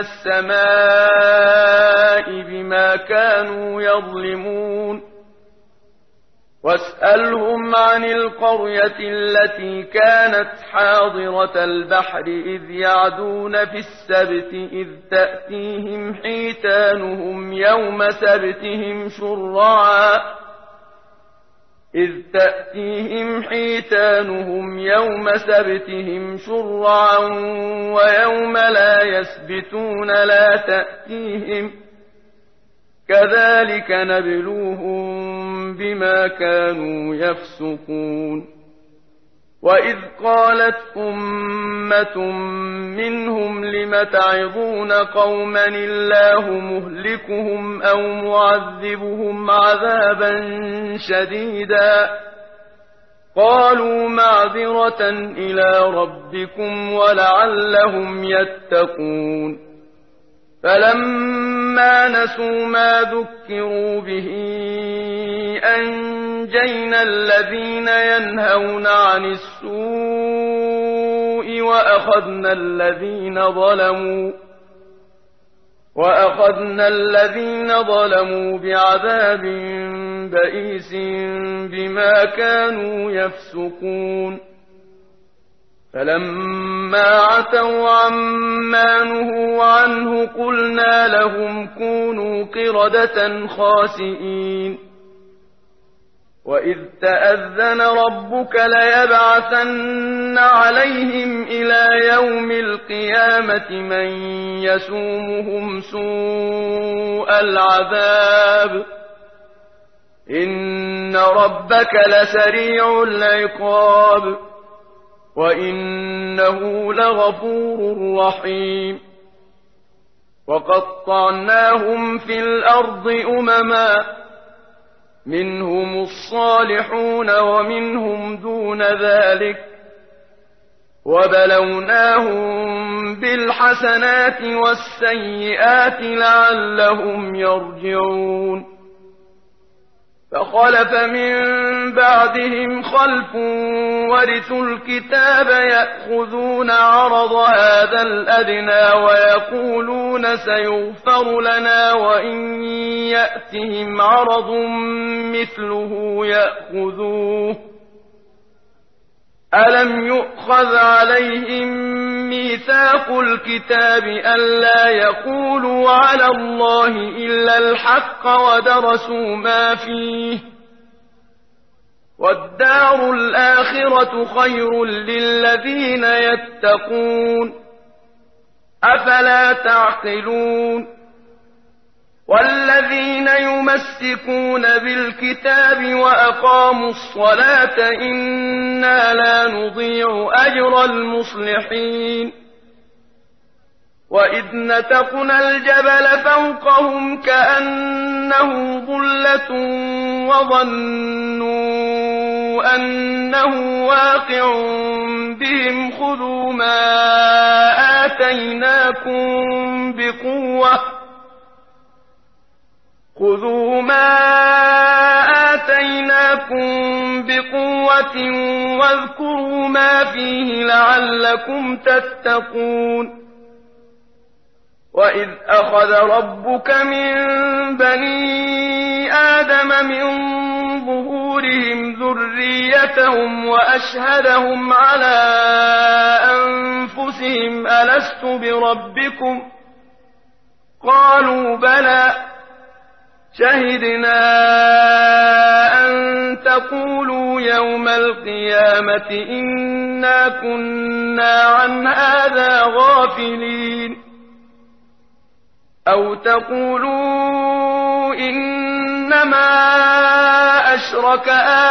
السماء بما كانوا يظلمون واسألهم عن القرية التي كانت حاضرة البحر إذ يعدون في السبت إذ تأتيهم حيتانهم يوم سبتهم شرعا ويوم لا يسبتون لا تأتيهم كذلك نبلوهم بما كانوا يفسقون وإذ قالت أمة منهم لم تعظون قوما الله مهلكهم أو معذبهم عذابا شديدا قالوا معذرة إلى ربكم ولعلهم يتقون فلما نسوا ما ذكروا به أنجينا الذين ينهون عن السوء وأخذنا الذين ظلموا بعذاب بئيس بما كانوا يفسقون فلما عتوا عما نهوا عنه قلنا لهم كونوا قردة خاسئين وإذ تأذن ربك ليبعثن عليهم إلى يوم القيامة من يسومهم سوء العذاب إن ربك لسريع العقاب وإنه لغفور رحيم وقطعناهم في الأرض أمما منهم الصالحون ومنهم دون ذلك وبلوناهم بالحسنات والسيئات لعلهم يرجعون فخلف من بعدهم خلف ورثوا الكتاب يأخذون عرض هذا الأدنى ويقولون سيغفر لنا وإن يأتهم عرض مثله يأخذوه ألم يؤخذ عليهم ميثاق الكتاب ألا يقولوا على الله إلا الحق ودرسوا ما فيه والدار الآخرة خير للذين يتقون أفلا تعقلون والذين يمسكون بالكتاب وأقاموا الصلاة إنا لا نضيع أجر المصلحين وإذ نتقنا الجبل فوقهم كأنه ظلة وظنوا أنه واقع بهم خذوا ما آتيناكم بقوة واذكروا ما فيه لعلكم تتقون وإذ أخذ ربك من بني آدم من ظهورهم ذريتهم وأشهدهم على أنفسهم ألست بربكم قالوا بلى شهدنا أن تقولوا يوم القيامة إنا كنا عن هذا غافلين أو تقولوا إنما أشرك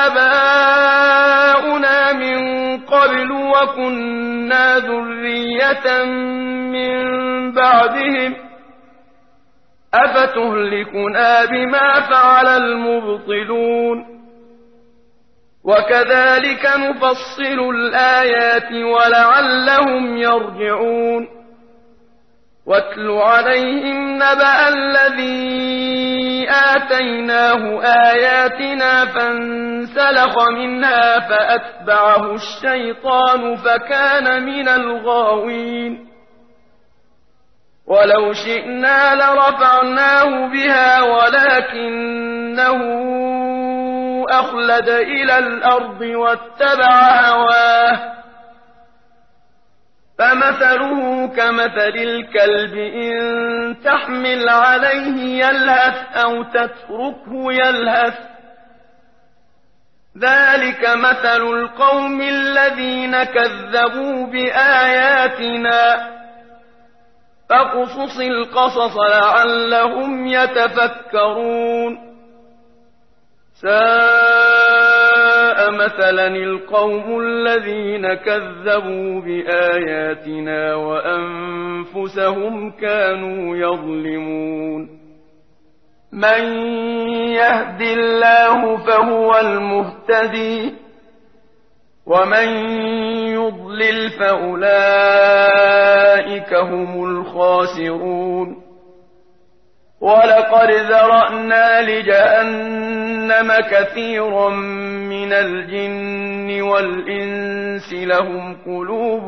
آباؤنا من قبل وكنا ذرية من بعدهم أفتهلكنا بما فعل المبطلون وكذلك نفصل الآيات ولعلهم يرجعون واتل عليهم نبأ الذي آتيناه آياتنا فانسلخ منها فأتبعه الشيطان فكان من الغاوين ولو شئنا لرفعناه بها ولكنه أخلد إلى الأرض واتبع هواه فمثله كمثل الكلب إن تحمل عليه يلهث أو تتركه يلهث ذلك مثل القوم الذين كذبوا بآياتنا فاقصص القصص لعلهم يتفكرون ساء مثلا القوم الذين كذبوا بآياتنا وأنفسهم كانوا يظلمون من يهد الله فهو المهتدي ومن يضلل فأولئك هم الخاسرون ولقد ذرأنا لجهنم كثيرا من الجن والإنس لهم قلوب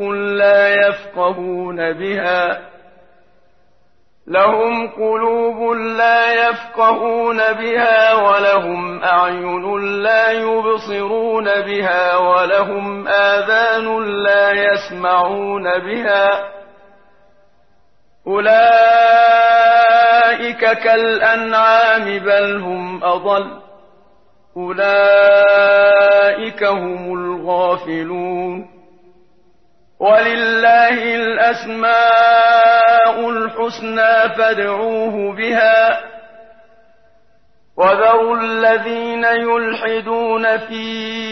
لا يفقهون بها ولهم أعين لا يبصرون بها ولهم آذان لا يسمعون بها أولئك كالأنعام بل هم أضل أولئك هم الغافلون ولله الأسماء الحسنى فادعوه بها وذروا الذين يلحدون في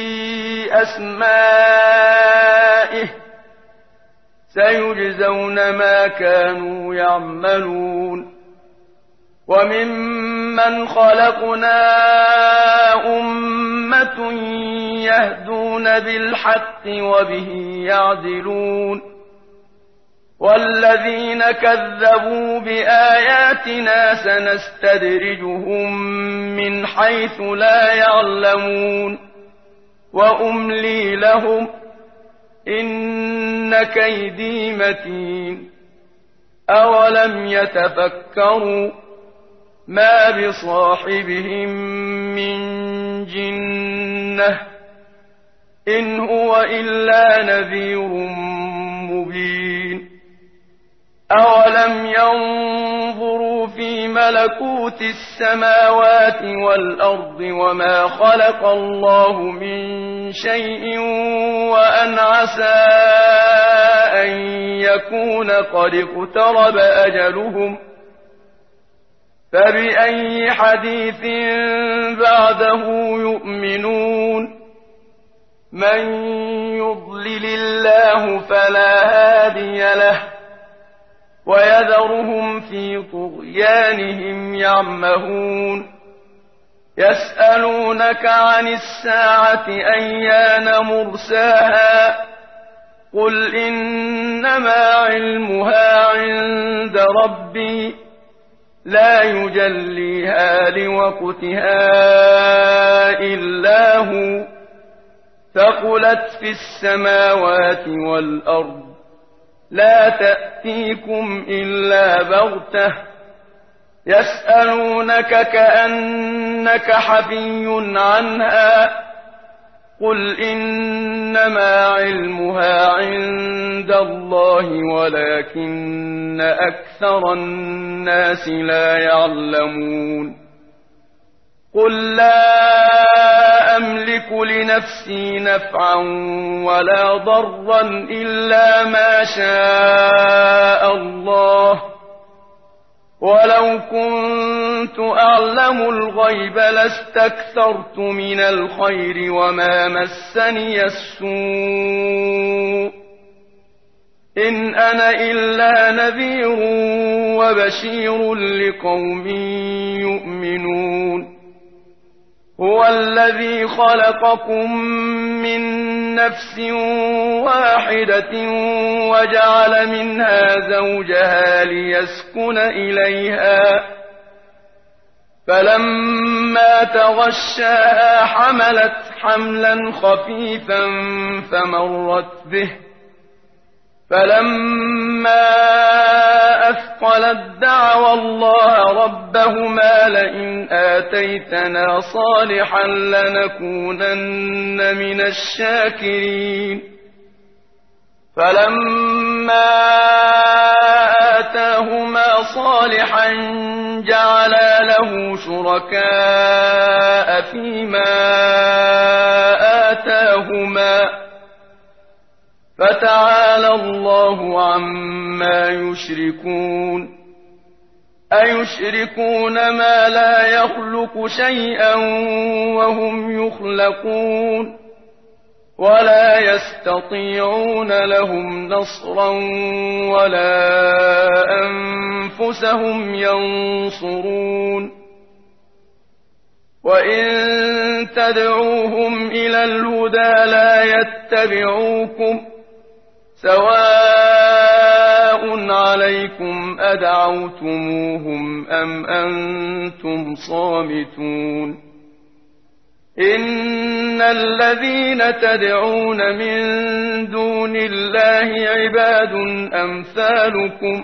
أسمائه سيجزون ما كانوا يعملون وممن خلقنا أمة يهدون بالحق وبه يعدلون والذين كذبوا بآياتنا سنستدرجهم من حيث لا يعلمون وأملي لهم إن كيدي متين أولم يتفكروا ما بصاحبهم من جنة إن هو إلا نذير مبين أولم ينظروا في ملكوت السماوات والأرض وما خلق الله من شيء وأن عسى أن يكون قد اقترب أجلهم فبأي حديث بعده يؤمنون من يضلل الله فلا هادي له ويذرهم في طغيانهم يعمهون يسألونك عن الساعة أيان مرساها قل إنما علمها عند ربي لا يجليها لوقتها إلا هو ثقلت في السماوات والأرض لا تأتيكم إلا بغتة يسألونك كأنك حفي عنها قل إنما علمها عند الله ولكن أكثر الناس لا يعلمون قل لا أملك لنفسي نفعا ولا ضرا إلا ما شاء الله ولو كنت أعلم الغيب لاستكثرت من الخير وما مسني السوء إن أنا إلا نذير وبشير لقوم يؤمنون هو الذي خلقكم من نفس واحدة وجعل منها زوجها ليسكن إليها فلما تغشاها حملت حملا خفيفا فمرت به فلما أثقلت دعوا الله ربهما لئن آتيتنا صالحا لنكونن من الشاكرين فلما آتاهما صالحا جعلا له شركاء فيما آتاهما فتعالى الله عما يشركون أيشركون ما لا يخلق شيئا وهم يخلقون ولا يستطيعون لهم نصرا ولا أنفسهم ينصرون وإن تدعوهم إلى الهدى لا يتبعوكم سواء عليكم أدعوتموهم أم أنتم صامتون إن الذين تدعون من دون الله عباد أمثالكم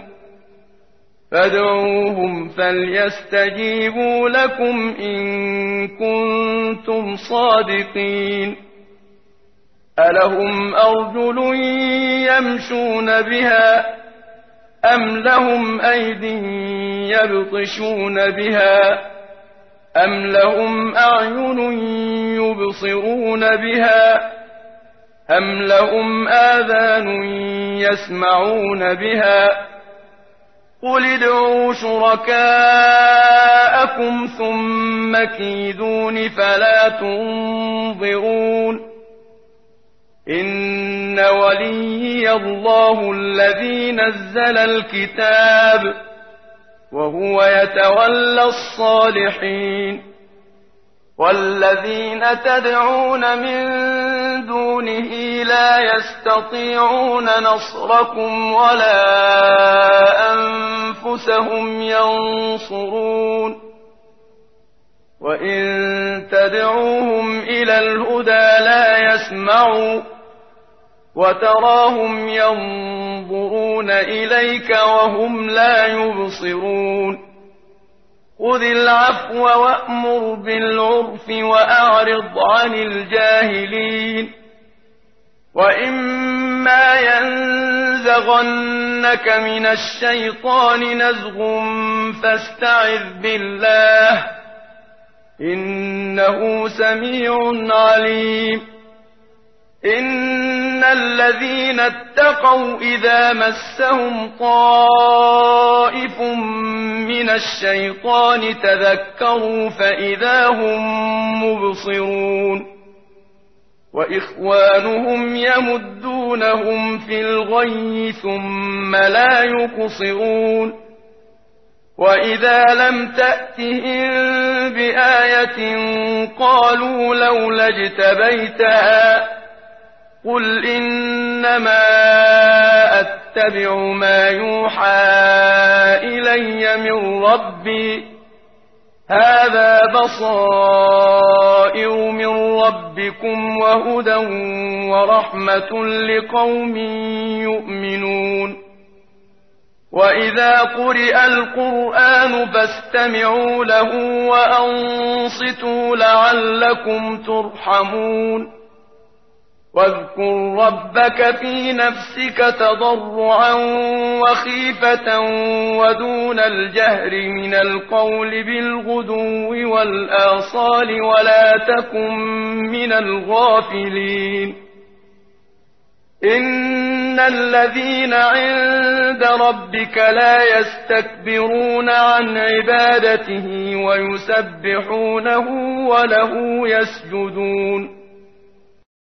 فادعوهم فليستجيبوا لكم إن كنتم صادقين ألهم أرجل يمشون بها أم لهم أيد يبطشون بها أم لهم أعين يبصرون بها أم لهم آذان يسمعون بها قل ادعوا شركاءكم ثم كيدون فلا تنظرون إن وليي الله الذي نزل الكتاب وهو يتولى الصالحين والذين تدعون من دون دونه لا يستطيعون نصركم ولا أنفسهم ينصرون وإن تدعوهم إلى الهدى لا يسمعوا وتراهم ينظرون إليك وهم لا يبصرون خذ العفو وأمر بالعرف وأعرض عن الجاهلين وإما ينزغنك من الشيطان نزغ فاستعذ بالله إنه سميع عليم إن الذين اتقوا إذا مسهم طائف من الشيطان تذكروا فإذا هم مبصرون وإخوانهم يمدونهم في الغي ثم لا يقصرون وإذا لم تأتهم بآية قالوا لولا اجتبيتها قل إنما أتبع ما يوحى إلي من ربي هذا بصائر من ربكم وهدى ورحمة لقوم يؤمنون وإذا قرئ القرآن فاستمعوا له وأنصتوا لعلكم ترحمون واذكر ربك في نفسك تضرعا وخيفة ودون الجهر من القول بالغدو والآصال ولا تكن من الغافلين إن الذين عند ربك لا يستكبرون عن عبادته ويسبحونه وله يسجدون